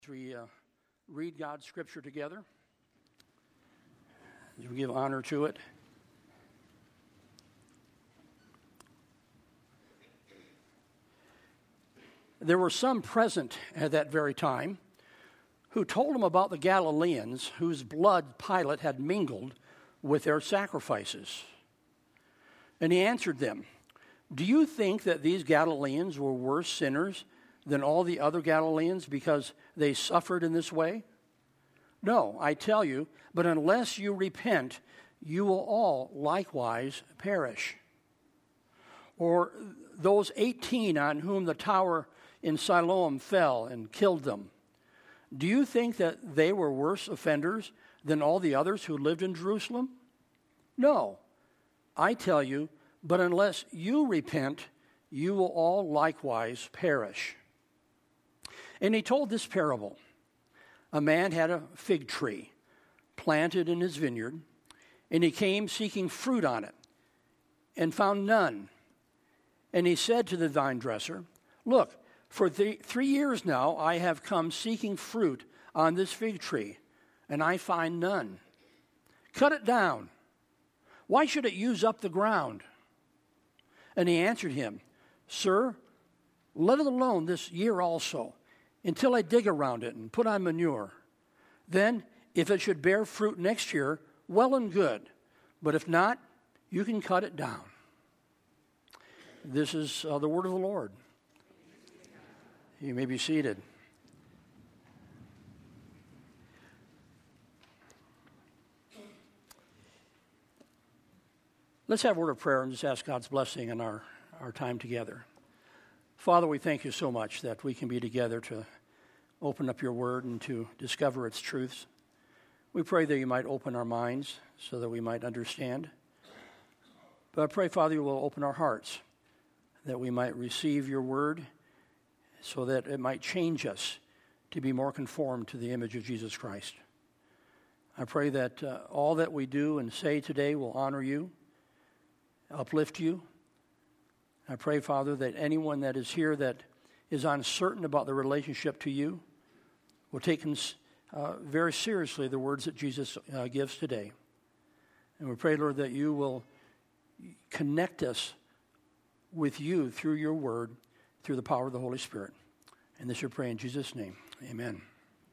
As we read God's Scripture together, as we give honor to it, there were some present at that very time who told him about the Galileans whose blood Pilate had mingled with their sacrifices. And he answered them, "Do you think that these Galileans were worse sinners than all the other Galileans because they suffered in this way? No, I tell you, but unless you repent, you will all likewise perish. Or those 18 on whom the tower in Siloam fell and killed them, do you think that they were worse offenders than all the others who lived in Jerusalem? No, I tell you, but unless you repent, you will all likewise perish." And he told this parable. A man had a fig tree planted in his vineyard, and he came seeking fruit on it, and found none. And he said to the vine dresser, "Look, for 3 years now I have come seeking fruit on this fig tree, and I find none. Cut it down. Why should it use up the ground?" And he answered him, "Sir, let it alone this year also, until I dig around it and put on manure. Then, if it should bear fruit next year, well and good. But if not, you can cut it down." This is the word of the Lord. You may be seated. Let's have a word of prayer and just ask God's blessing on our time together. Father, we thank you so much that we can be together to open up your word and to discover its truths. We pray that you might open our minds so that we might understand. But I pray, Father, you will open our hearts, that we might receive your word so that it might change us to be more conformed to the image of Jesus Christ. I pray that all that we do and say today will honor you, uplift you. I pray, Father, that anyone that is here that is uncertain about the relationship to you will take very seriously the words that Jesus gives today. And we pray, Lord, that you will connect us with you through your word, through the power of the Holy Spirit. And this we pray in Jesus' name. Amen.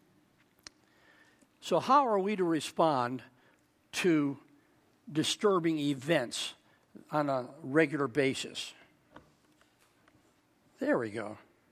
So how are we to respond to disturbing events on a regular basis? There we go.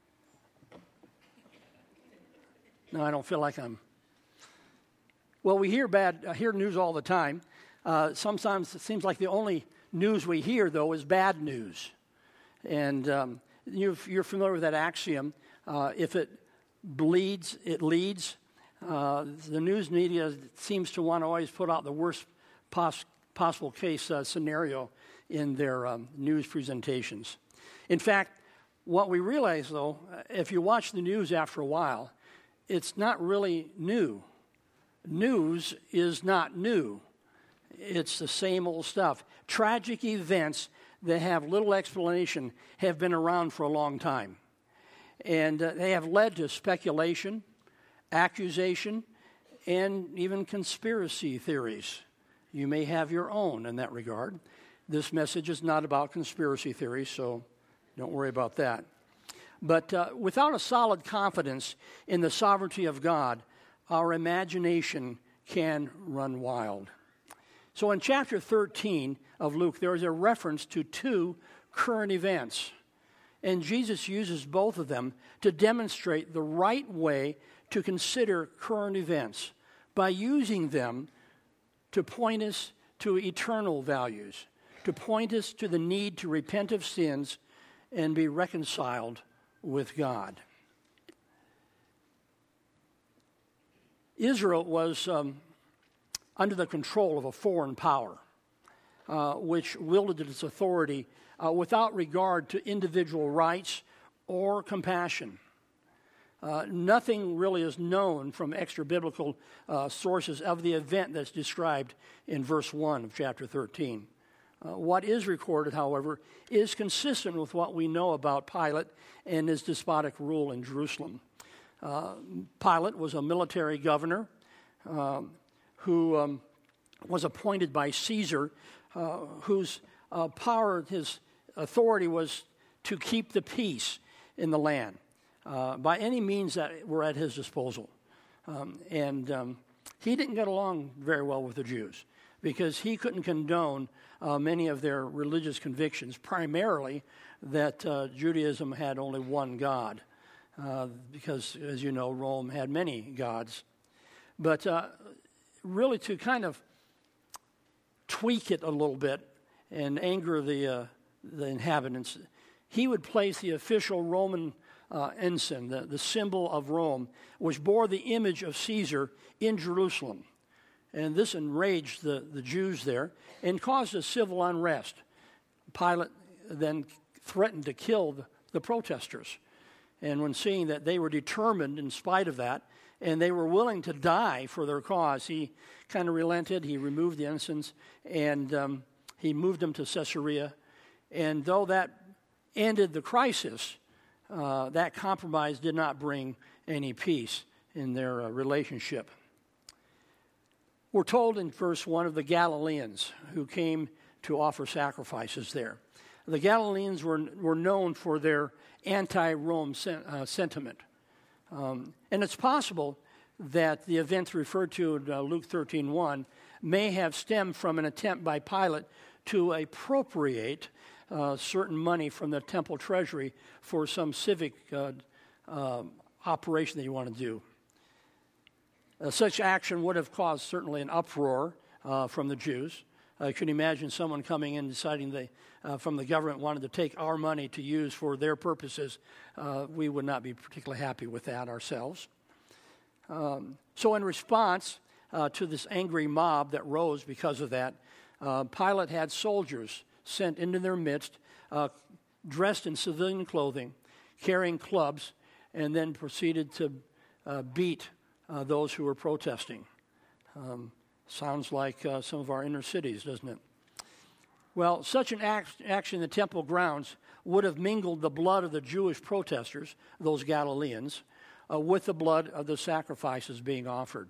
No, I don't feel like I'm... Well, we hear hear news all the time. Sometimes it seems like the only news we hear, though, is bad news. And you're familiar with that axiom. If it bleeds, it leads. The news media seems to want to always put out the worst possible case scenario in their news presentations. In fact, what we realize, though, if you watch the news after a while, it's not really new. News is not new. It's the same old stuff. Tragic events that have little explanation have been around for a long time. And they have led to speculation, accusation, and even conspiracy theories. You may have your own in that regard. This message is not about conspiracy theories, so don't worry about that. But without a solid confidence in the sovereignty of God, our imagination can run wild. So in chapter 13 of Luke, there is a reference to two current events. And Jesus uses both of them to demonstrate the right way to consider current events by using them to point us to eternal values, to point us to the need to repent of sins and be reconciled with God. Israel was under the control of a foreign power, which wielded its authority without regard to individual rights or compassion. Nothing really is known from extra-biblical sources of the event that's described in verse 1 of chapter 13. What is recorded, however, is consistent with what we know about Pilate and his despotic rule in Jerusalem. Pilate was a military governor who was appointed by Caesar, whose power, his authority was to keep the peace in the land by any means that were at his disposal. He didn't get along very well with the Jews because he couldn't condone many of their religious convictions, primarily that Judaism had only one God, because, as you know, Rome had many gods. But really to kind of tweak it a little bit and anger the inhabitants, he would place the official Roman ensign, the symbol of Rome, which bore the image of Caesar, in Jerusalem. And this enraged the Jews there and caused a civil unrest. Pilate then threatened to kill the protesters. And when seeing that they were determined in spite of that, and they were willing to die for their cause, he kind of relented. He removed the ensigns, and he moved them to Caesarea. And though that ended the crisis, that compromise did not bring any peace in their relationship. We're told in verse 1 of the Galileans who came to offer sacrifices there. The Galileans were known for their anti-Rome sentiment. And it's possible that the events referred to in Luke 13:1 may have stemmed from an attempt by Pilate to appropriate certain money from the temple treasury for some civic operation that you want to do. Such action would have caused certainly an uproar from the Jews. I can imagine someone coming in deciding they, from the government, wanted to take our money to use for their purposes. We would not be particularly happy with that ourselves. So in response to this angry mob that rose because of that, Pilate had soldiers sent into their midst, dressed in civilian clothing, carrying clubs, and then proceeded to beat those who were protesting. Sounds like some of our inner cities, doesn't it? Well, such an action in the temple grounds would have mingled the blood of the Jewish protesters, those Galileans, with the blood of the sacrifices being offered.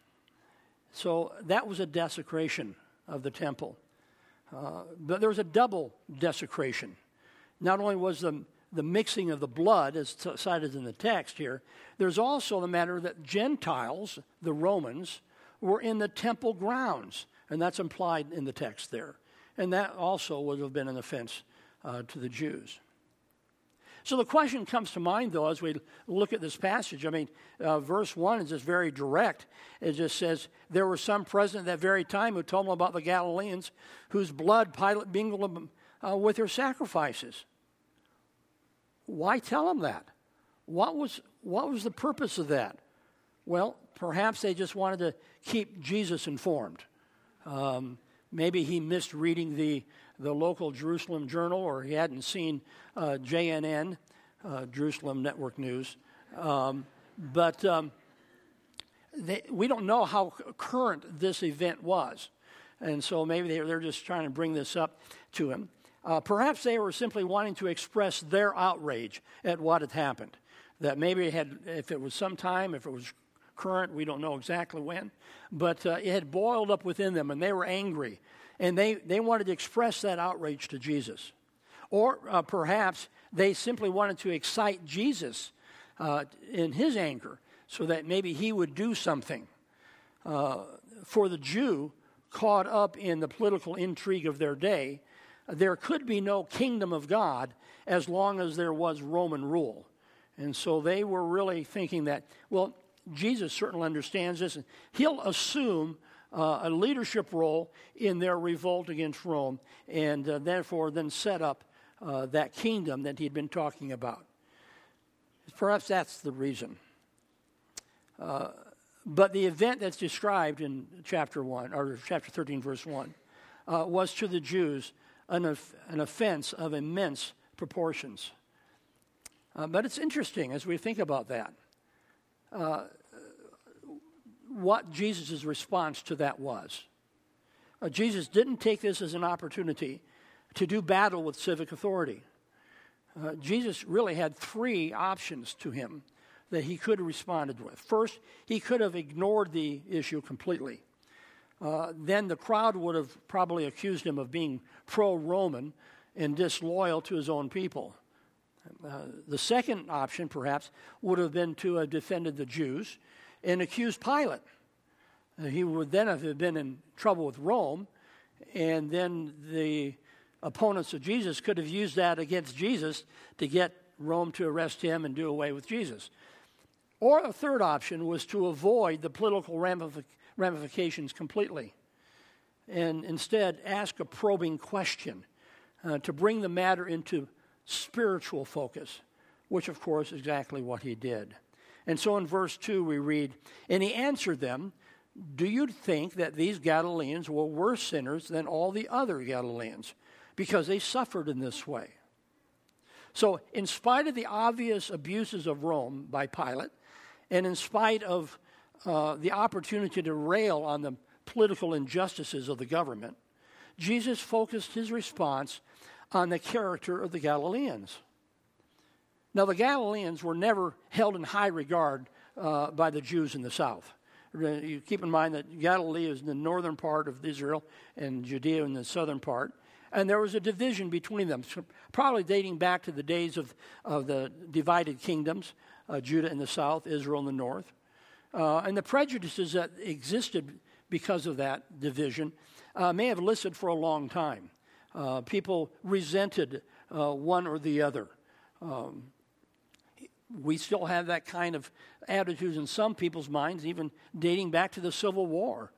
So that was a desecration of the temple. But there was a double desecration. Not only was the mixing of the blood, as cited in the text here, there's also the matter that Gentiles, the Romans, were in the temple grounds, and that's implied in the text there. And that also would have been an offense to the Jews. So the question comes to mind, though, as we look at this passage. I mean, verse 1 is just very direct. It just says, there were some present at that very time who told them about the Galileans whose blood Pilate mingled with their sacrifices. Why tell them that? What was the purpose of that? Well, perhaps they just wanted to keep Jesus informed. Maybe he missed reading the local Jerusalem Journal, or he hadn't seen JNN, Jerusalem Network News. But we don't know how current this event was. And so maybe they're just trying to bring this up to him. Perhaps they were simply wanting to express their outrage at what had happened. That maybe if it was sometime, if it was current, we don't know exactly when, but it had boiled up within them, and they were angry, and they wanted to express that outrage to Jesus. Or perhaps they simply wanted to excite Jesus in his anger so that maybe he would do something. For the Jew caught up in the political intrigue of their day, there could be no kingdom of God as long as there was Roman rule. And so they were really thinking that, well, Jesus certainly understands this, and he'll assume a leadership role in their revolt against Rome, and therefore then set up that kingdom that he'd been talking about. Perhaps that's the reason. But the event that's described in chapter 1, or chapter 13, verse 1, was to the Jews an offense of immense proportions. But it's interesting as we think about that, what Jesus' response to that was. Jesus didn't take this as an opportunity to do battle with civic authority. Jesus really had three options to him, that he could have responded with. First, he could have ignored the issue completely. Then the crowd would have probably accused him of being pro-Roman and disloyal to his own people. The second option, perhaps, would have been to have defended the Jews and accused Pilate. He would then have been in trouble with Rome, and then the opponents of Jesus could have used that against Jesus to get Rome to arrest him and do away with Jesus. Or a third option was to avoid the political ramifications completely and instead ask a probing question to bring the matter into spiritual focus, which of course is exactly what he did. And so in verse 2 we read, "And he answered them, 'Do you think that these Galileans were worse sinners than all the other Galileans, because they suffered in this way?'" So in spite of the obvious abuses of Rome by Pilate, and in spite of the opportunity to rail on the political injustices of the government, Jesus focused his response on the character of the Galileans. Now, the Galileans were never held in high regard by the Jews in the south. You keep in mind that Galilee is in the northern part of Israel and Judea in the southern part. And there was a division between them, probably dating back to the days of the divided kingdoms, Judah in the south, Israel in the north. And the prejudices that existed because of that division may have listed for a long time. People resented one or the other. We still have that kind of attitudes in some people's minds, even dating back to the Civil War.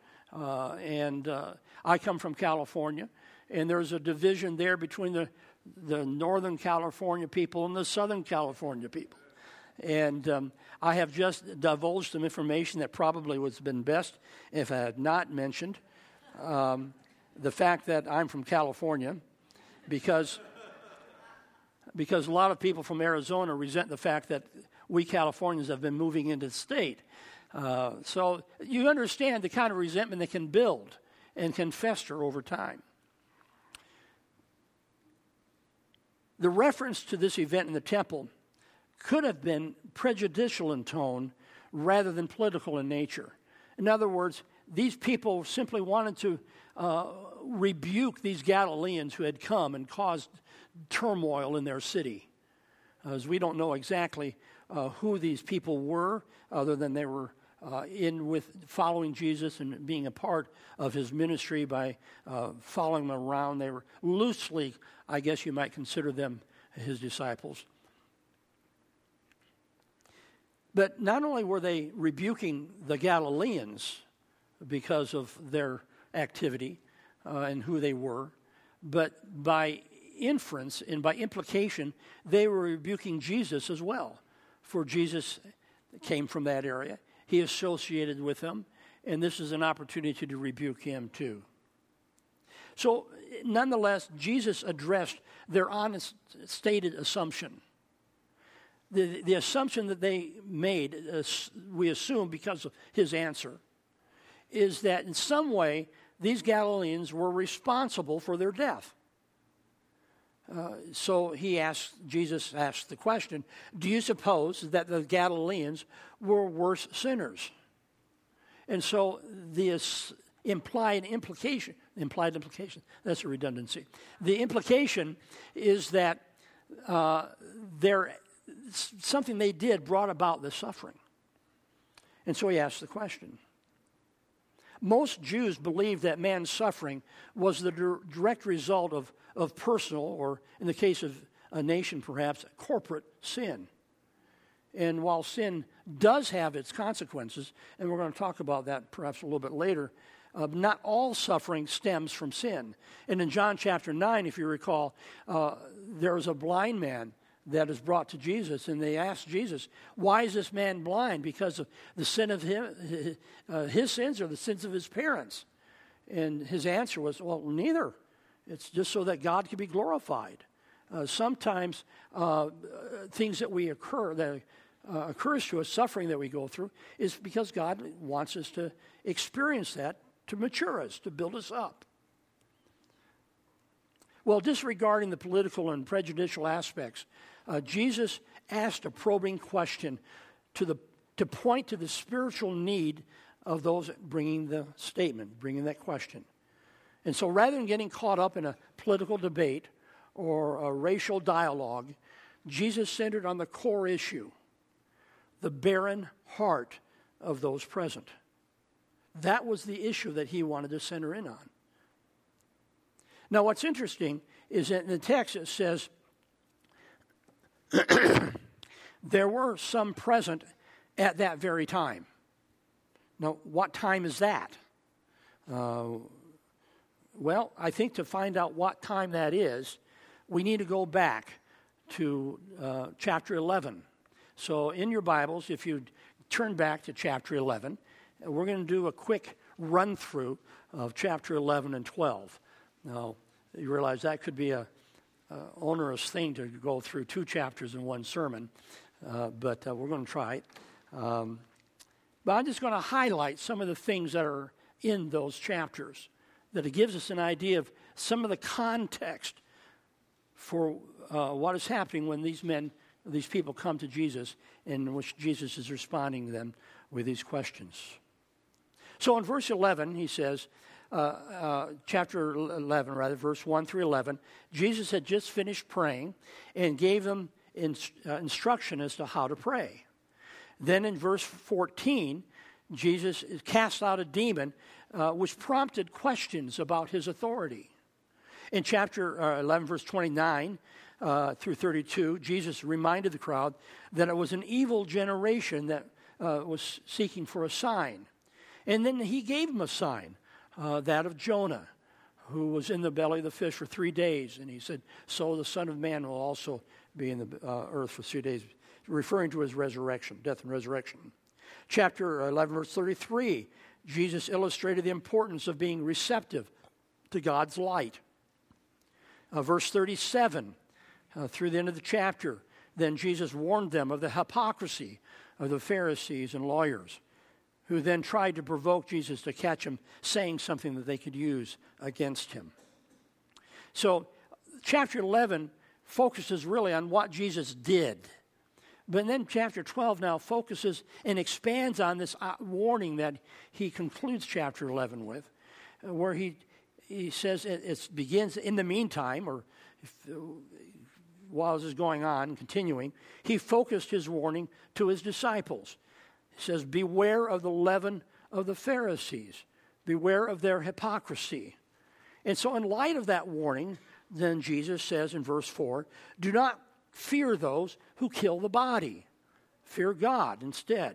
I come from California, and there's a division there between the Northern California people and the Southern California people. And I have just divulged some information that probably would have been best if I had not mentioned the fact that I'm from California, because a lot of people from Arizona resent the fact that we Californians have been moving into the state. So you understand the kind of resentment that can build and can fester over time. The reference to this event in the temple could have been prejudicial in tone rather than political in nature. In other words, these people simply wanted to rebuke these Galileans who had come and caused turmoil in their city. As we don't know exactly who these people were, other than they were in with following Jesus and being a part of his ministry by following him around. They were loosely, I guess you might consider them his disciples. But not only were they rebuking the Galileans because of their activity and who they were, but by inference and by implication, they were rebuking Jesus as well. For Jesus came from that area. He associated with them, and this is an opportunity to rebuke him too. So, nonetheless, Jesus addressed their honest stated assumption. The assumption that they made, we assume because of his answer, is that in some way these Galileans were responsible for their death. So Jesus asked the question, do you suppose that the Galileans were worse sinners? And so the implied implication, that's a redundancy. The implication is that something they did brought about the suffering. And so he asked the question. Most Jews believed that man's suffering was the direct result of personal, or in the case of a nation perhaps, corporate sin. And while sin does have its consequences, and we're going to talk about that perhaps a little bit later, not all suffering stems from sin. And in John chapter 9, if you recall, there was a blind man that is brought to Jesus, and they asked Jesus, why is this man blind? Because of the sin of his sins or the sins of his parents? And his answer was, well, neither. It's just so that God can be glorified. Sometimes things that occurs to us, suffering that we go through, is because God wants us to experience that, to mature us, to build us up. Well, disregarding the political and prejudicial aspects, Jesus asked a probing question to point to the spiritual need of those bringing the statement, bringing that question. And so rather than getting caught up in a political debate or a racial dialogue, Jesus centered on the core issue, the barren heart of those present. That was the issue that he wanted to center in on. Now, what's interesting is that in the text it says, there were some present at that very time. Now, what time is that? Well, I think to find out what time that is, we need to go back to chapter 11. So in your Bibles, if you turn back to chapter 11, we're going to do a quick run-through of chapter 11 and 12. Now, you realize that could be a onerous thing to go through 2 chapters in one sermon, but we're going to try it. But I'm just going to highlight some of the things that are in those chapters, that it gives us an idea of some of the context for what is happening when these people come to Jesus, in which Jesus is responding to them with these questions. So in verse 11, he says, chapter 11, rather, verse 1 through 11, Jesus had just finished praying and gave them instruction as to how to pray. Then in verse 14, Jesus cast out a demon, which prompted questions about his authority. In chapter 11, verse 29 through 32, Jesus reminded the crowd that it was an evil generation that was seeking for a sign. And then he gave them a sign, that of Jonah, who was in the belly of the fish for 3 days. And he said, so the Son of Man will also be in the earth for 3 days, referring to his resurrection, death and resurrection. Chapter 11, verse 33, Jesus illustrated the importance of being receptive to God's light. Verse 37, through the end of the chapter, then Jesus warned them of the hypocrisy of the Pharisees and lawyers, who then tried to provoke Jesus to catch him saying something that they could use against him. So chapter 11 focuses really on what Jesus did. But then chapter 12 now focuses and expands on this warning that he concludes chapter 11 with, where he says it begins in the meantime, or while this is going on and continuing, he focused his warning to his disciples. He says, beware of the leaven of the Pharisees. Beware of their hypocrisy. And so in light of that warning, then Jesus says in verse 4, do not fear those who kill the body. Fear God instead.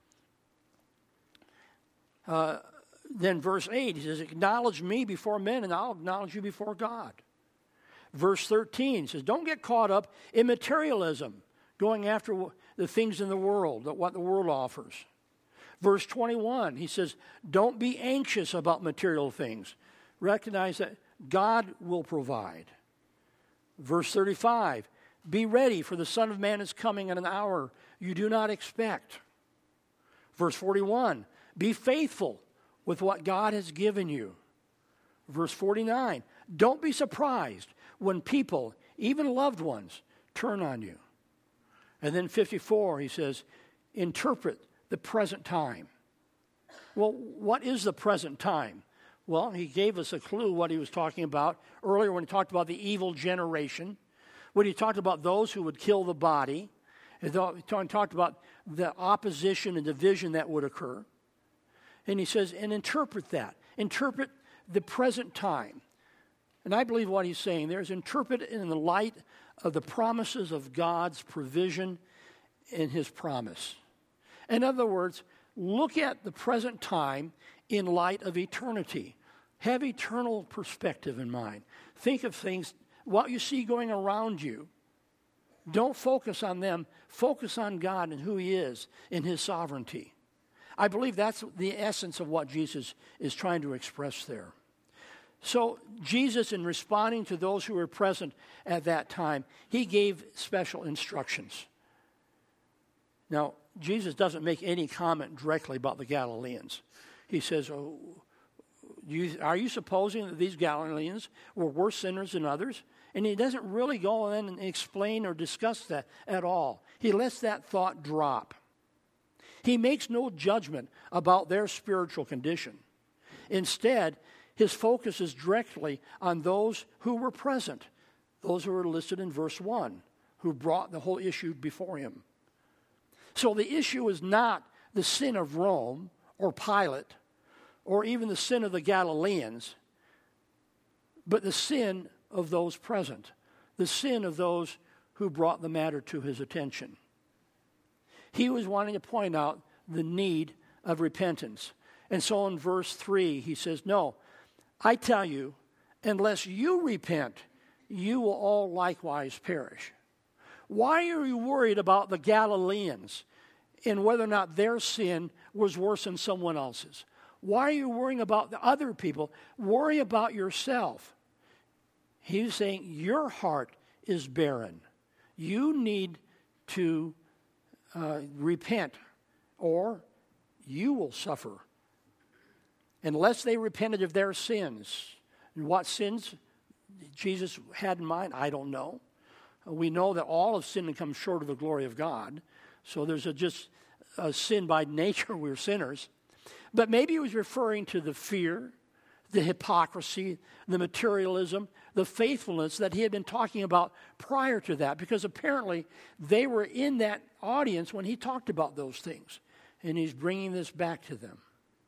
Then verse 8, he says, acknowledge me before men and I'll acknowledge you before God. Verse 13 says, don't get caught up in materialism, going after the things in the world, what the world offers. Verse 21, he says, don't be anxious about material things. Recognize that God will provide. Verse 35, be ready, for the Son of Man is coming at an hour you do not expect. Verse 41, be faithful with what God has given you. Verse 49, don't be surprised when people, even loved ones, turn on you. And then 54, he says, interpret the present time. Well, what is the present time? Well, he gave us a clue what he was talking about earlier when he talked about the evil generation, when he talked about those who would kill the body. He talked about the opposition and division that would occur. And he says, and interpret that. Interpret the present time. And I believe what he's saying there is interpret it in the light of the promises of God's provision in his promise. In other words, look at the present time in light of eternity. Have eternal perspective in mind. Think of things, what you see going around you. Don't focus on them. Focus on God and who he is in his sovereignty. I believe that's the essence of what Jesus is trying to express there. So Jesus, in responding to those who were present at that time, he gave special instructions. Now, Jesus doesn't make any comment directly about the Galileans. He says, are you supposing that these Galileans were worse sinners than others? And he doesn't really go in and explain or discuss that at all. He lets that thought drop. He makes no judgment about their spiritual condition. Instead, his focus is directly on those who were present, those who were listed in verse 1, who brought the whole issue before him. So the issue is not the sin of Rome or Pilate or even the sin of the Galileans, but the sin of those present, the sin of those who brought the matter to his attention. He was wanting to point out the need of repentance. And so in verse 3, he says, no, I tell you, unless you repent, you will all likewise perish. Why are you worried about the Galileans and whether or not their sin was worse than someone else's? Why are you worrying about the other people? Worry about yourself. He's saying your heart is barren. You need to repent, or you will suffer. Unless they repented of their sins. And what sins Jesus had in mind, I don't know. We know that all have sinned and come short of the glory of God. So there's just a sin by nature. We're sinners. But maybe he was referring to the fear, the hypocrisy, the materialism, the faithfulness that he had been talking about prior to that, because apparently they were in that audience when he talked about those things, and he's bringing this back to them.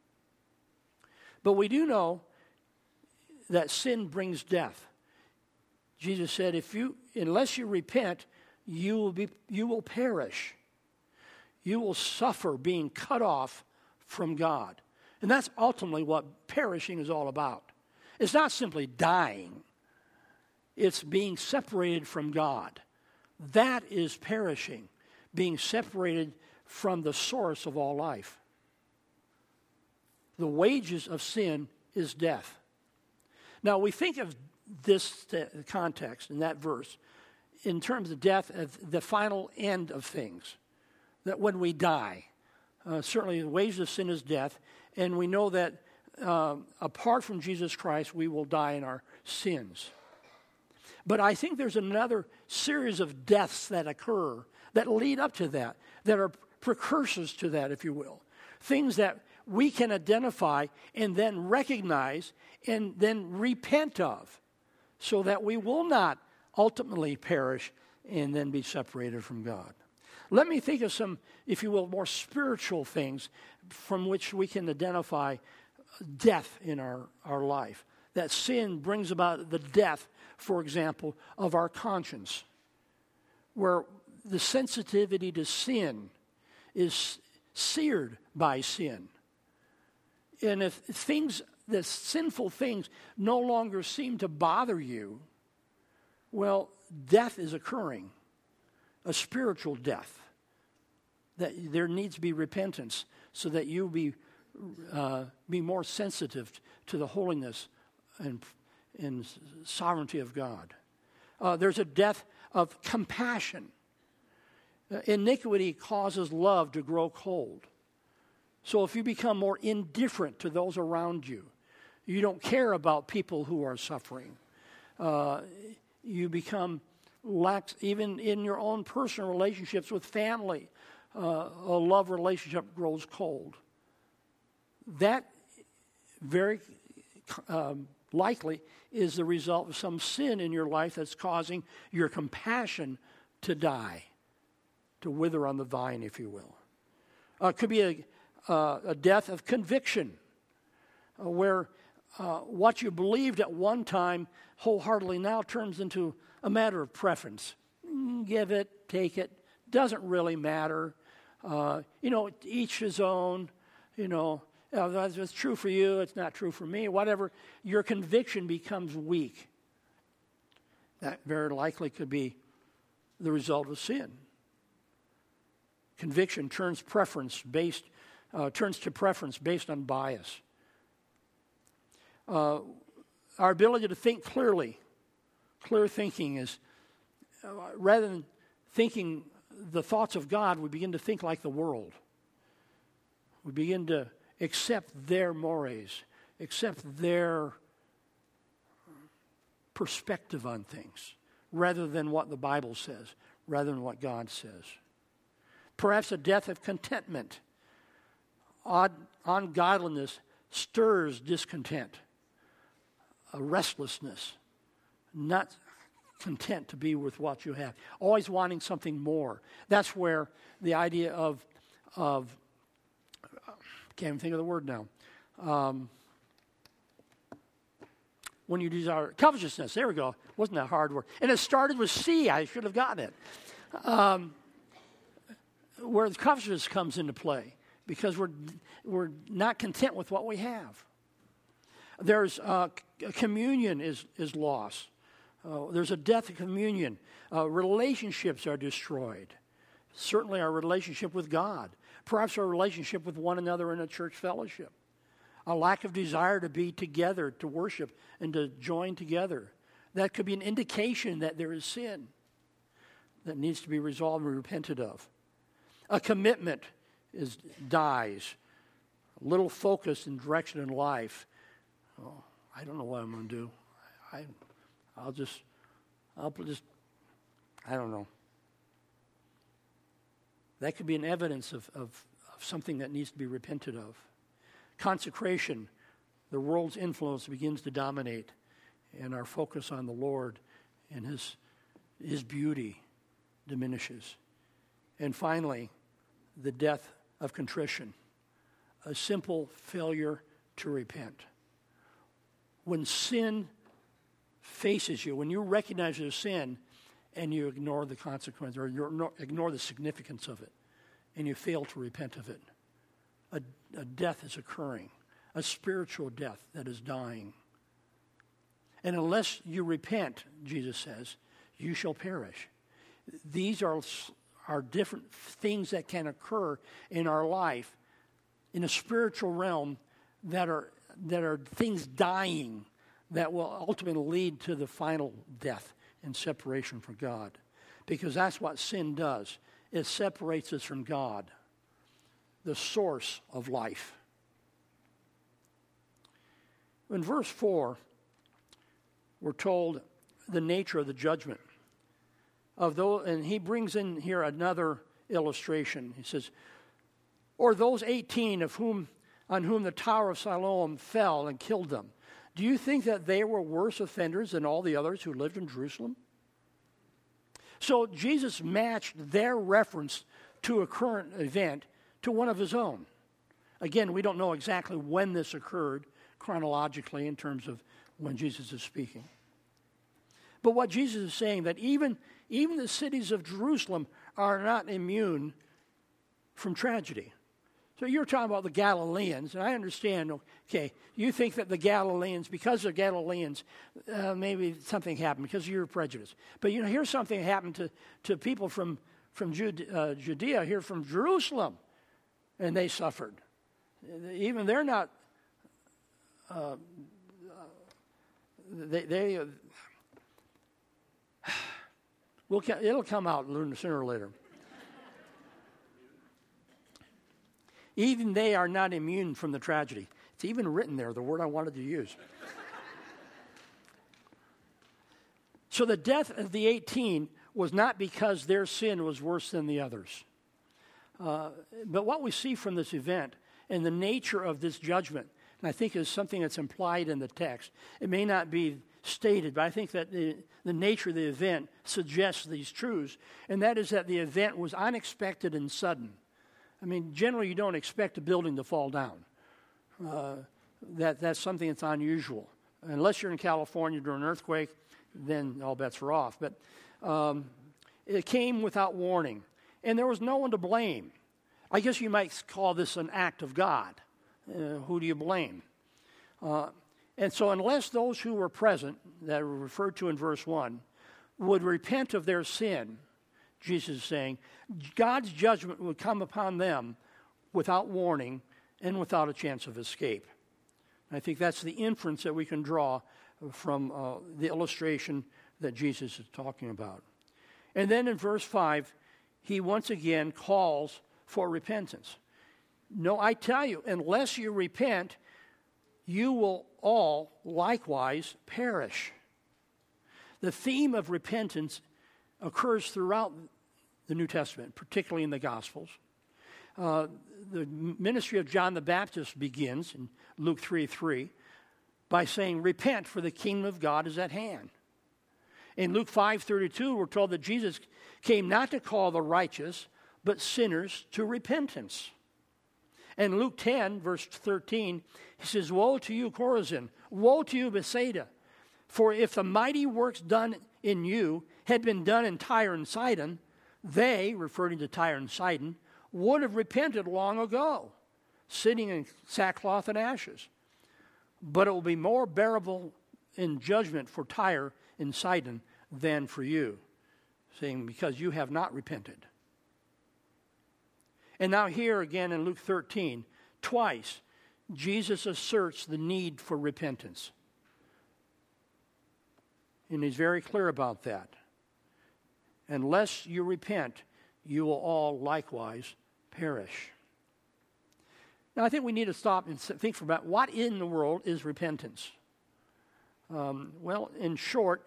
But we do know that sin brings death. Jesus said, unless you repent, you will perish. You will suffer being cut off from God. And that's ultimately what perishing is all about. It's not simply dying. It's being separated from God. That is perishing, being separated from the source of all life. The wages of sin is death. Now, we think of this context in that verse in terms of death as the final end of things, that when we die, certainly the wages of sin is death, and we know that apart from Jesus Christ, we will die in our sins. But I think there's another series of deaths that occur that lead up to that are precursors to that, if you will. Things that we can identify and then recognize and then repent of, so that we will not ultimately perish and then be separated from God. Let me think of some, if you will, more spiritual things from which we can identify death in our life. That sin brings about the death, for example, of our conscience, where the sensitivity to sin is seared by sin. And if the sinful things no longer seem to bother you, well, death is occurring, a spiritual death. That there needs to be repentance so that you be more sensitive to the holiness and sovereignty of God. There's a death of compassion. Iniquity causes love to grow cold. So if you become more indifferent to those around you, you don't care about people who are suffering. You become lax even in your own personal relationships with family. A love relationship grows cold. That very likely is the result of some sin in your life that's causing your compassion to die, to wither on the vine, if you will. It could be a death of conviction, where what you believed at one time wholeheartedly now turns into a matter of preference. Give it, take it, doesn't really matter. Each his own, it's true for you, it's not true for me, whatever. Your conviction becomes weak. That very likely could be the result of sin. Conviction turns to preference based on bias. Our ability to think clearly, clear thinking is, rather than thinking the thoughts of God, we begin to think like the world. We begin to accept their mores, accept their perspective on things, rather than what the Bible says, rather than what God says. Perhaps a death of contentment, ungodliness stirs discontent, a restlessness, not content to be with what you have, always wanting something more. That's where the idea of can't even think of the word now. When you desire covetousness, there we go. Wasn't that hard word? And it started with C. I should have gotten it. Where the covetousness comes into play, because we're not content with what we have. There's communion is lost. There's a death of communion. Relationships are destroyed. Certainly our relationship with God. Perhaps our relationship with one another in a church fellowship. A lack of desire to be together, to worship, and to join together. That could be an indication that there is sin that needs to be resolved and repented of. A commitment dies. A little focus and direction in life. Oh, I don't know what I'm going to do. I'll just, I don't know. That could be an evidence of something that needs to be repented of. Consecration, the world's influence begins to dominate, and our focus on the Lord and His beauty diminishes. And finally, the death of contrition, a simple failure to repent. When sin faces you, when you recognize your sin and you ignore the consequence or you ignore the significance of it and you fail to repent of it, a death is occurring, a spiritual death that is dying. And unless you repent, Jesus says, you shall perish. These are different things that can occur in our life in a spiritual realm that are things dying that will ultimately lead to the final death and separation from God. Because that's what sin does. It separates us from God, the source of life. In verse 4, we're told the nature of the judgment. And he brings in here another illustration. He says, or those 18 on whom the Tower of Siloam fell and killed them. Do you think that they were worse offenders than all the others who lived in Jerusalem? So Jesus matched their reference to a current event to one of his own. Again, we don't know exactly when this occurred chronologically in terms of when Jesus is speaking. But what Jesus is saying, that even the cities of Jerusalem are not immune from tragedy. So you're talking about the Galileans, and I understand, okay, you think that the Galileans, because they're Galileans, maybe something happened because of your prejudice. But here's something that happened to people from Judea, here from Jerusalem, and they suffered. Even they're not, it'll come out sooner or later. Even they are not immune from the tragedy. It's even written there, the word I wanted to use. So the death of the 18 was not because their sin was worse than the others. But what we see from this event and the nature of this judgment, and I think is something that's implied in the text. It may not be stated, but I think that the nature of the event suggests these truths, and that is that the event was unexpected and sudden. I mean, generally you don't expect a building to fall down. That's something that's unusual. Unless you're in California during an earthquake, then all bets are off. But it came without warning, and there was no one to blame. I guess you might call this an act of God. Who do you blame? And so unless those who were present, that are referred to in verse 1, would repent of their sin, Jesus is saying, God's judgment would come upon them without warning and without a chance of escape. And I think that's the inference that we can draw from the illustration that Jesus is talking about. And then in verse 5, he once again calls for repentance. No, I tell you, unless you repent, you will all likewise perish. The theme of repentance occurs throughout the New Testament, particularly in the Gospels. the ministry of John the Baptist begins in Luke 3:3 by saying, repent, for the kingdom of God is at hand. In Luke 5:32, we're told that Jesus came not to call the righteous, but sinners to repentance. And Luke 10, verse 13, he says, woe to you, Chorazin! Woe to you, Bethsaida! For if the mighty works done in you had been done in Tyre and Sidon, they, referring to Tyre and Sidon, would have repented long ago, sitting in sackcloth and ashes. But it will be more bearable in judgment for Tyre and Sidon than for you, saying, because you have not repented. And now here again in Luke 13, twice, Jesus asserts the need for repentance. And he's very clear about that. Unless you repent, you will all likewise perish. Now, I think we need to stop and think for about what in the world is repentance. Well, in short,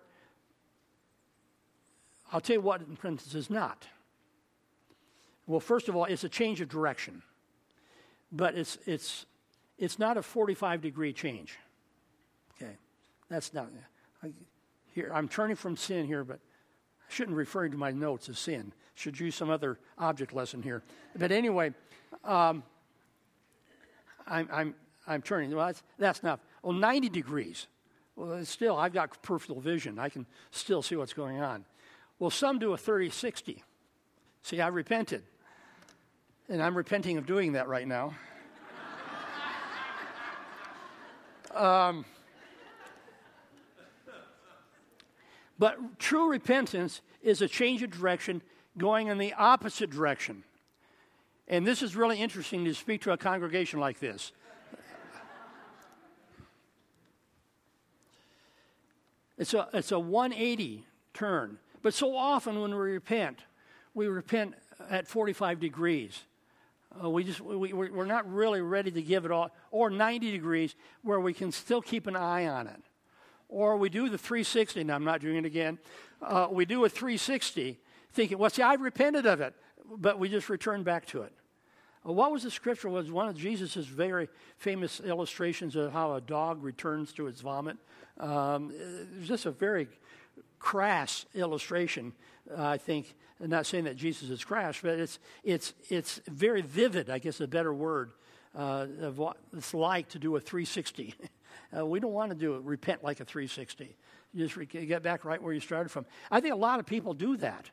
I'll tell you what repentance is not. Well, first of all, it's a change of direction, but it's not a 45-degree change. Okay, that's not. Here, I'm turning from sin here, but I shouldn't refer to my notes as sin. Should use some other object lesson here. But anyway, I'm turning. Well, that's not. Well, 90 degrees. Well, still, I've got peripheral vision. I can still see what's going on. Well, some do a 30-60. See, I repented. And I'm repenting of doing that right now. But true repentance is a change of direction going in the opposite direction. And this is really interesting to speak to a congregation like this. It's a 180 turn. But so often when we repent at 45 degrees. We're not really ready to give it all. Or 90 degrees where we can still keep an eye on it. Or we do the 360. Now, I'm not doing it again. We do a 360 thinking, well, see, I've repented of it. But we just return back to it. What was the scripture? Was one of Jesus' very famous illustrations of how a dog returns to its vomit. It's just a very crass illustration, I think. I'm not saying that Jesus is crass, but it's very vivid, I guess a better word, of what it's like to do a 360. We don't want to repent like a 360. You just get back right where you started from. I think a lot of people do that.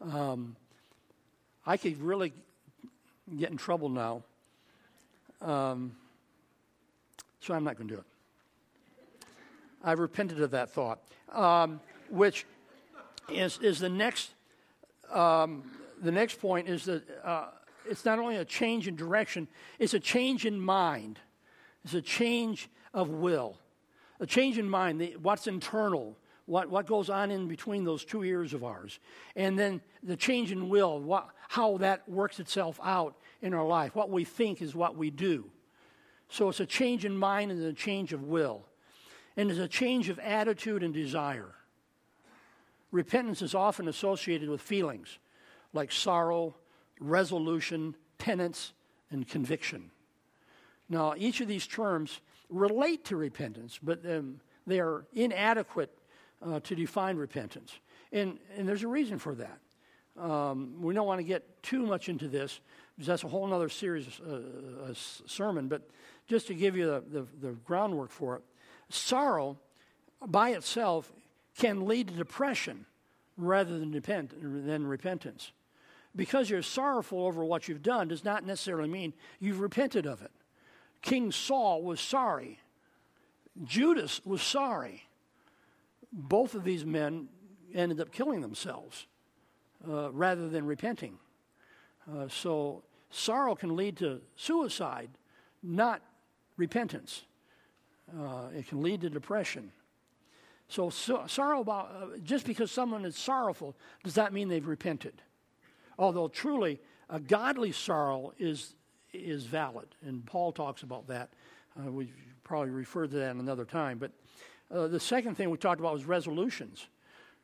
I could really get in trouble now, so I'm not going to do it. I've repented of that thought, which is the next. The next point is that it's not only a change in direction; it's a change in mind. It's a change of will, a change in mind. What's internal, what goes on in between those two ears of ours, and then the change in will, how that works itself out in our life. What we think is what we do. So it's a change in mind and a change of will, and it's a change of attitude and desire. Repentance is often associated with feelings like sorrow, resolution, penance, and conviction. Now, each of these terms relate to repentance, but they are inadequate to define repentance. And there's a reason for that. We don't want to get too much into this, because that's a whole other series, sermon, but just to give you the groundwork for it, sorrow by itself can lead to depression rather than repentance. Because you're sorrowful over what you've done does not necessarily mean you've repented of it. King Saul was sorry. Judas was sorry. Both of these men ended up killing themselves rather than repenting. So sorrow can lead to suicide, not repentance. It can lead to depression. So sorrow about just because someone is sorrowful does not mean they've repented. Although truly a godly sorrow is valid, and Paul talks about that. We probably refer to that another time. But the second thing we talked about was resolutions.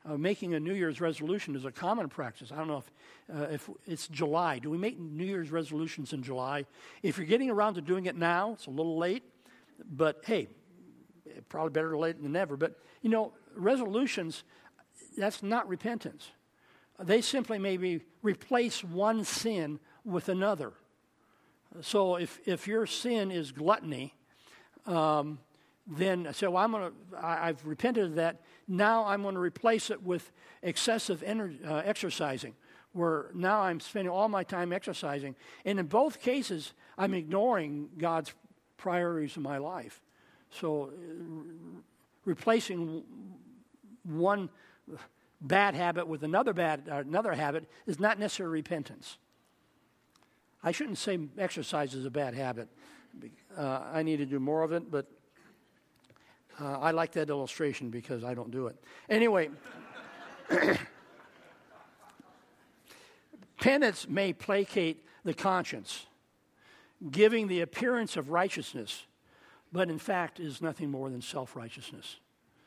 Making a New Year's resolution is a common practice. I don't know if it's July. Do we make New Year's resolutions in July? If you're getting around to doing it now, it's a little late. But, hey, probably better late than never. But, resolutions, that's not repentance. They simply maybe replace one sin with another. So if your sin is gluttony, then I've repented of that. Now I'm going to replace it with excessive exercising, where now I'm spending all my time exercising. And in both cases, I'm ignoring God's priorities in my life. So replacing one bad habit with another habit is not necessarily repentance. I shouldn't say exercise is a bad habit. I need to do more of it, but I like that illustration because I don't do it. Anyway, penance may placate the conscience, giving the appearance of righteousness, but in fact is nothing more than self-righteousness.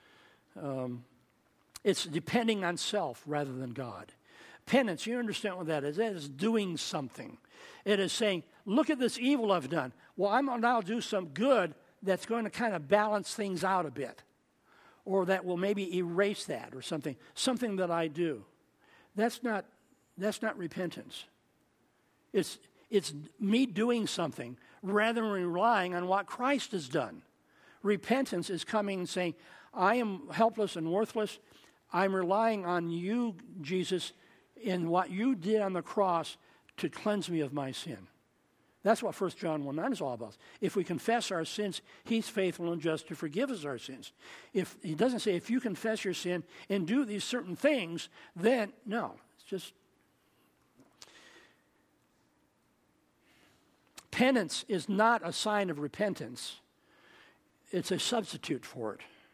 It's depending on self rather than God. Penance, you understand what that is? That is doing something. It is saying, look at this evil I've done. Well, I'm going to now do some good that's going to kind of balance things out a bit. Or that will maybe erase that or something that I do. That's not repentance. It's me doing something rather than relying on what Christ has done. Repentance is coming and saying, I am helpless and worthless. I'm relying on you, Jesus, in what you did on the cross to cleanse me of my sin. That's what 1 John 1:9 is all about. If we confess our sins, he's faithful and just to forgive us our sins. If he doesn't say if you confess your sin and do these certain things, then no. It's just penance is not a sign of repentance. It's a substitute for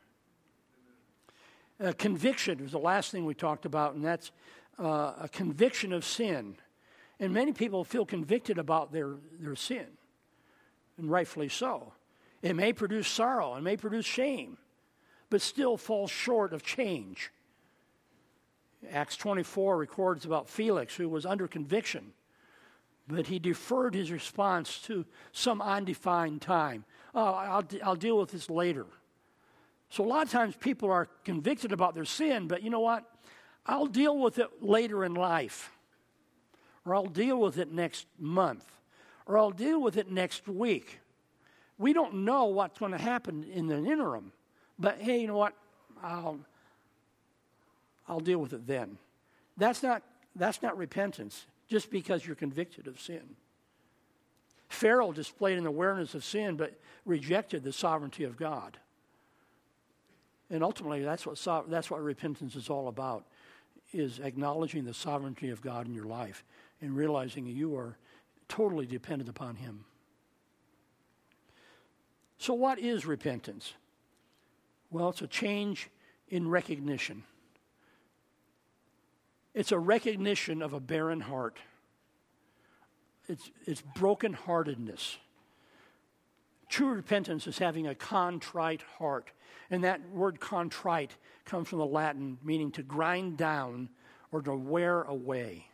it. Conviction was the last thing we talked about, and that's a conviction of sin. And many people feel convicted about their sin, and rightfully so. It may produce sorrow, it may produce shame, but still falls short of change. Acts 24 records about Felix, who was under conviction, but he deferred his response to some undefined time. Oh, I'll deal with this later. So a lot of times people are convicted about their sin, but you know what? I'll deal with it later in life. Or I'll deal with it next month. Or I'll deal with it next week. We don't know what's going to happen in the interim. But hey, you know what? I'll deal with it then. That's not repentance, just because you're convicted of sin. Pharaoh displayed an awareness of sin, but rejected the sovereignty of God. And ultimately, that's what repentance is all about, is acknowledging the sovereignty of God in your life and realizing that you are totally dependent upon him. So what is repentance? Well, it's a change in recognition. It's a recognition of a barren heart. It's brokenheartedness. True repentance is having a contrite heart. And that word contrite comes from the Latin meaning to grind down or to wear away.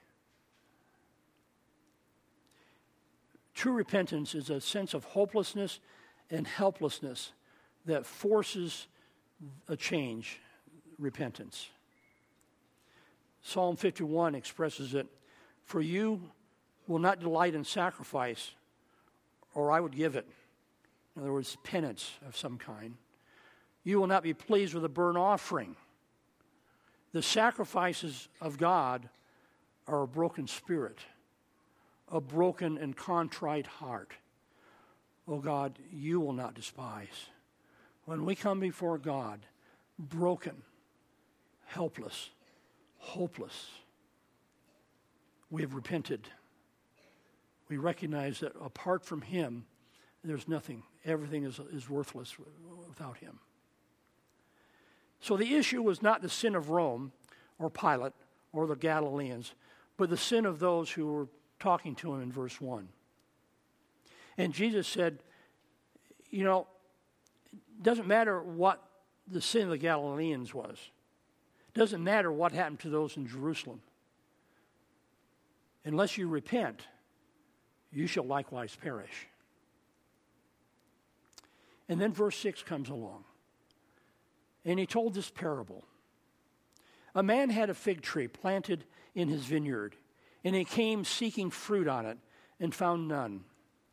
True repentance is a sense of hopelessness and helplessness that forces a change, repentance. Psalm 51 expresses it, "For you will not delight in sacrifice, or I would give it." In other words, penance of some kind. You will not be pleased with a burnt offering. The sacrifices of God are a broken spirit, a broken and contrite heart. Oh God, you will not despise. When we come before God, broken, helpless, hopeless, we have repented. We recognize that apart from him, there's nothing. Everything is worthless without him. So the issue was not the sin of Rome or Pilate or the Galileans, but the sin of those who were talking to him in verse 1. And Jesus said, you know, it doesn't matter what the sin of the Galileans was. Doesn't matter what happened to those in Jerusalem. Unless you repent, you shall likewise perish. And then verse 6 comes along. And he told this parable. A man had a fig tree planted in his vineyard, and he came seeking fruit on it and found none.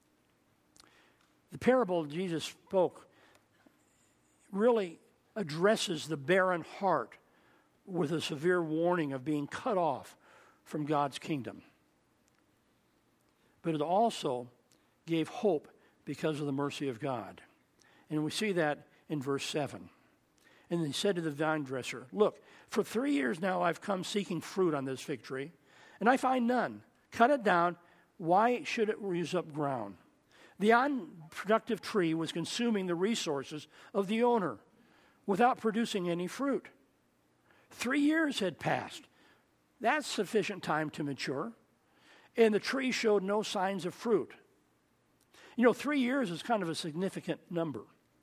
The parable Jesus spoke really addresses the barren heart with a severe warning of being cut off from God's kingdom. But it also gave hope because of the mercy of God. And we see that in verse 7. And he said to the vine dresser, "Look, for 3 years now I've come seeking fruit on this fig tree, and I find none. Cut it down. Why should it use up ground?" The unproductive tree was consuming the resources of the owner without producing any fruit. 3 years had passed. That's sufficient time to mature. And the tree showed no signs of fruit. 3 years is kind of a significant number.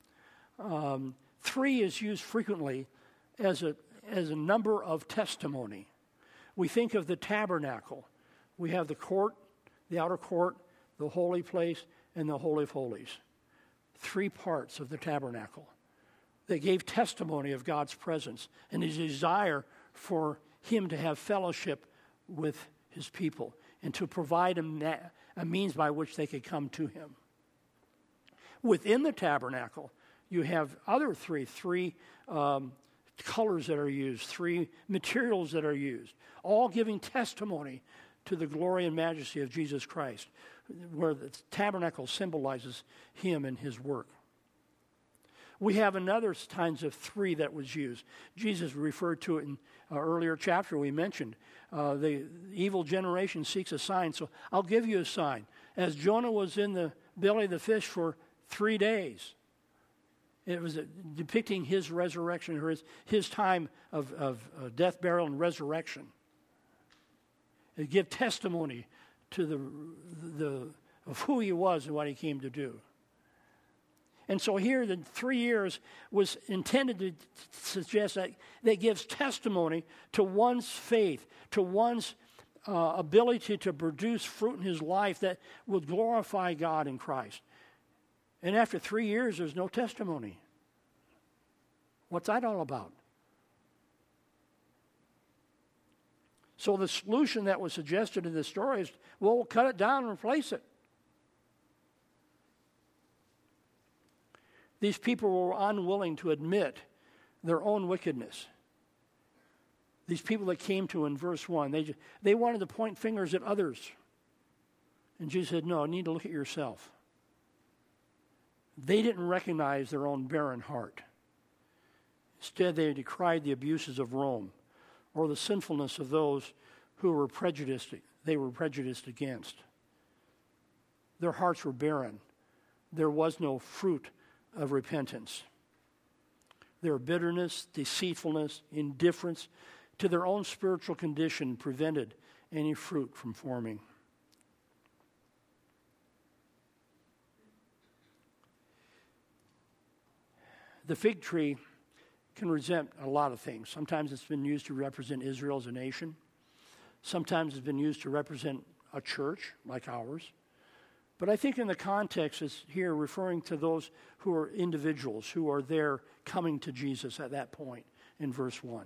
3 is used frequently as a number of testimony. We think of the tabernacle. We have the court, the outer court, the holy place, and the Holy of Holies. 3 parts of the tabernacle. They gave testimony of God's presence and his desire for him to have fellowship with his people and to provide a means by which they could come to him. Within the tabernacle, you have other three colors that are used, 3 materials that are used, all giving testimony to the glory and majesty of Jesus Christ, where the tabernacle symbolizes him and his work. We have another kinds of 3 that was used. Jesus referred to it in an earlier chapter we mentioned. The evil generation seeks a sign, so I'll give you a sign. As Jonah was in the belly of the fish for 3 days, it was depicting his resurrection, or his time of death, burial, and resurrection. It gave testimony to of who he was and what he came to do. And so here, the 3 years was intended to suggest that gives testimony to one's faith, to one's ability to produce fruit in his life that will glorify God in Christ. And after 3 years, there's no testimony. What's that all about? So the solution that was suggested in this story is, well, we'll cut it down and replace it. These people were unwilling to admit their own wickedness. These people that came to in verse 1, they wanted to point fingers at others. And Jesus said, no, you need to look at yourself. They didn't recognize their own barren heart. Instead, they decried the abuses of Rome or the sinfulness of those who were prejudiced against. Their hearts were barren. There was no fruit of repentance. Their bitterness, deceitfulness, indifference to their own spiritual condition prevented any fruit from forming. The fig tree can represent a lot of things. Sometimes it's been used to represent Israel as a nation. Sometimes it's been used to represent a church like ours. But I think in the context is here referring to those who are individuals, who are there coming to Jesus at that point in verse 1.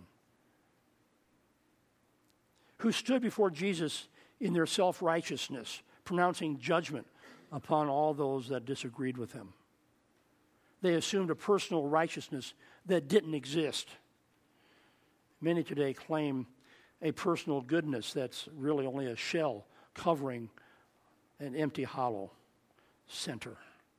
Who stood before Jesus in their self-righteousness, pronouncing judgment upon all those that disagreed with him. They assumed a personal righteousness that didn't exist. Many today claim a personal goodness that's really only a shell covering an empty, hollow center.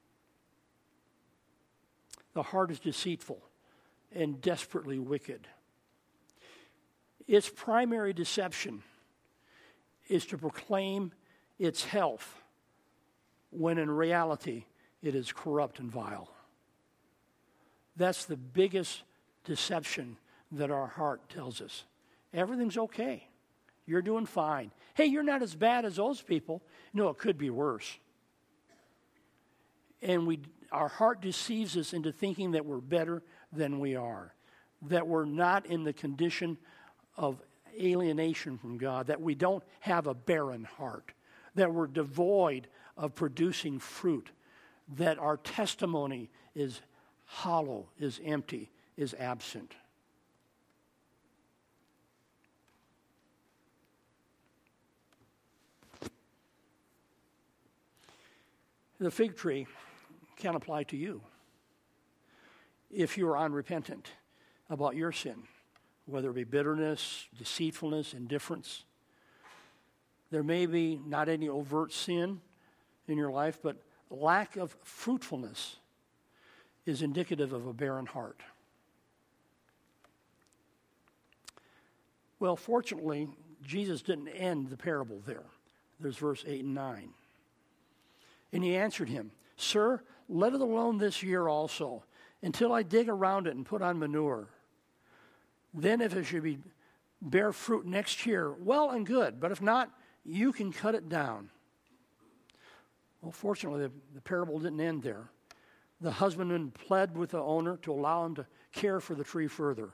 The heart is deceitful and desperately wicked. Its primary deception is to proclaim its health when in reality it is corrupt and vile. That's the biggest deception that our heart tells us. Everything's okay. You're doing fine. Hey, you're not as bad as those people. No, it could be worse. And our heart deceives us into thinking that we're better than we are. that we're not in the condition of alienation from God, that we don't have a barren heart, that we're devoid of producing fruit, that our testimony is hollow, is empty, is absent. The fig tree can apply to you if you are unrepentant about your sin, whether it be bitterness, deceitfulness, indifference. There may be not any overt sin in your life, but lack of fruitfulness is indicative of a barren heart. Well, fortunately, Jesus didn't end the parable there. There's verse 8 and 9. And he answered him, "Sir, let it alone this year also, until I dig around it and put on manure. Then if it should bear fruit next year, well and good. But if not, you can cut it down." Well, fortunately, the parable didn't end there. The husbandman pled with the owner to allow him to care for the tree further.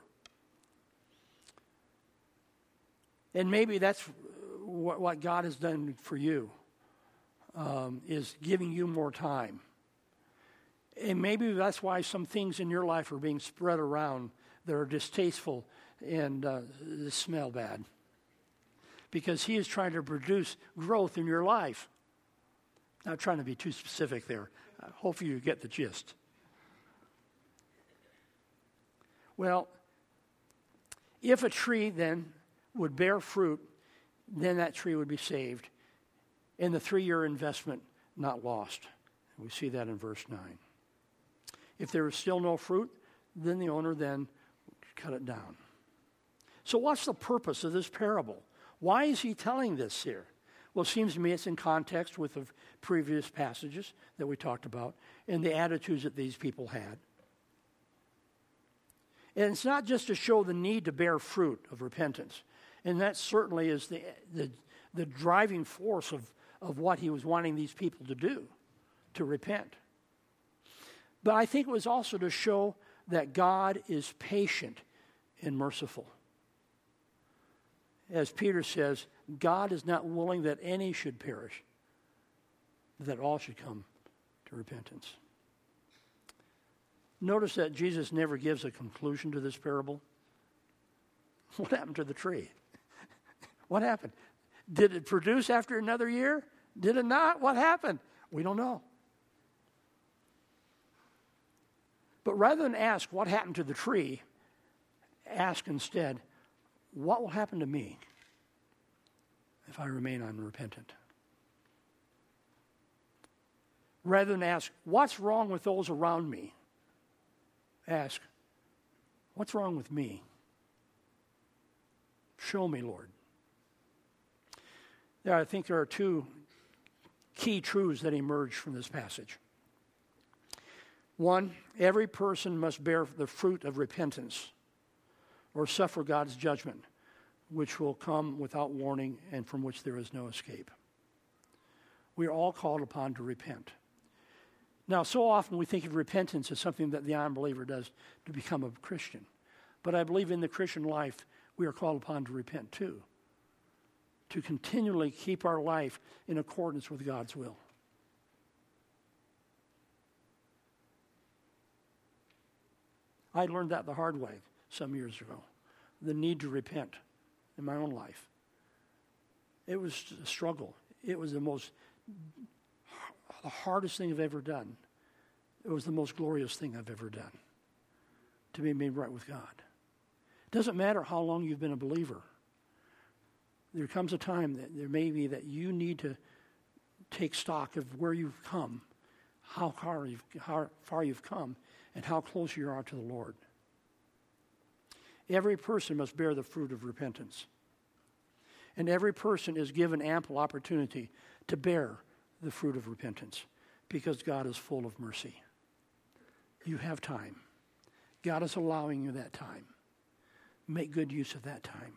And maybe that's what God has done for you, is giving you more time. And maybe that's why some things in your life are being spread around that are distasteful and smell bad. Because he is trying to produce growth in your life. Not trying to be too specific there. Hopefully you get the gist. Well, if a tree then would bear fruit, then that tree would be saved. And the 3-year investment not lost. We see that in verse 9. If there is still no fruit, then the owner then cut it down. So what's the purpose of this parable? Why is he telling this here? Well, it seems to me it's in context with the previous passages that we talked about and the attitudes that these people had. And it's not just to show the need to bear fruit of repentance. And that certainly is the driving force of what he was wanting these people to do, to repent. But I think it was also to show that God is patient and merciful. As Peter says, God is not willing that any should perish, but that all should come to repentance. Notice that Jesus never gives a conclusion to this parable. What happened to the tree? What happened? Did it produce after another year? Did it not? What happened? We don't know. But rather than ask what happened to the tree, ask instead, what will happen to me if I remain unrepentant? Rather than ask, what's wrong with those around me? Ask, what's wrong with me? Show me, Lord. I think there are 2 key truths that emerge from this passage. One, every person must bear the fruit of repentance or suffer God's judgment, which will come without warning and from which there is no escape. We are all called upon to repent. Now, so often we think of repentance as something that the unbeliever does to become a Christian. But I believe in the Christian life, we are called upon to repent too, to continually keep our life in accordance with God's will. I learned that the hard way some years ago, the need to repent in my own life. It was a struggle. It was the hardest thing I've ever done. It was the most glorious thing I've ever done, to be made right with God. It doesn't matter how long you've been a believer. There comes a time that there may be that you need to take stock of where you've come, how far you've come, and how close you are to the Lord. Every person must bear the fruit of repentance. And every person is given ample opportunity to bear the fruit of repentance because God is full of mercy. You have time. God is allowing you that time. Make good use of that time.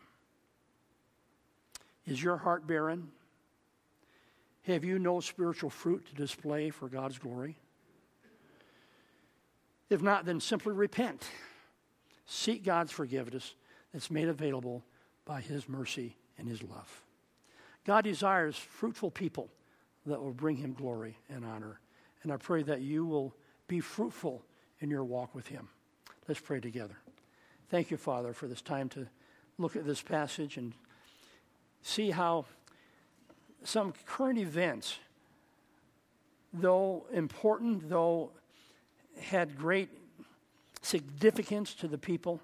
Is your heart barren? Have you no spiritual fruit to display for God's glory? If not, then simply repent. Seek God's forgiveness that's made available by his mercy and his love. God desires fruitful people that will bring him glory and honor. And I pray that you will be fruitful in your walk with him. Let's pray together. Thank you, Father, for this time to look at this passage and see how some current events, though important, though had great significance to the people,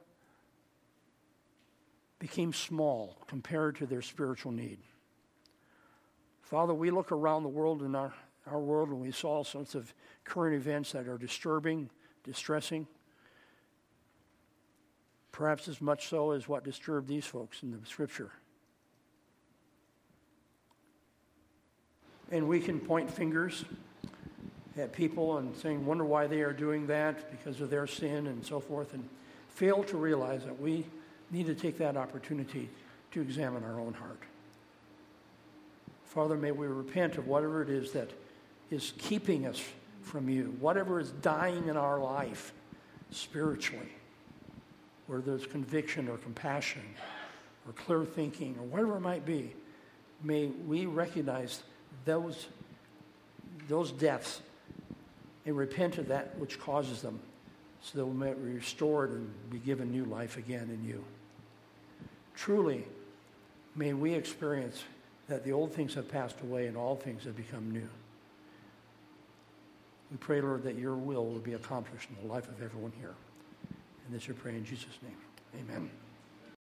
became small compared to their spiritual need. Father, we look around the world in our world and we saw all sorts of current events that are disturbing, distressing, perhaps as much so as what disturbed these folks in the Scripture. And we can point fingers at people and saying, wonder why they are doing that because of their sin and so forth, and fail to realize that we need to take that opportunity to examine our own heart. Father, may we repent of whatever it is that is keeping us from you, whatever is dying in our life spiritually, where there's conviction or compassion or clear thinking or whatever it might be. May we recognize those deaths and repent of that which causes them, so that we may be restored and be given new life again in you. Truly, may we experience that the old things have passed away and all things have become new. We pray, Lord, that your will be accomplished in the life of everyone here. And this we pray in Jesus' name. Amen.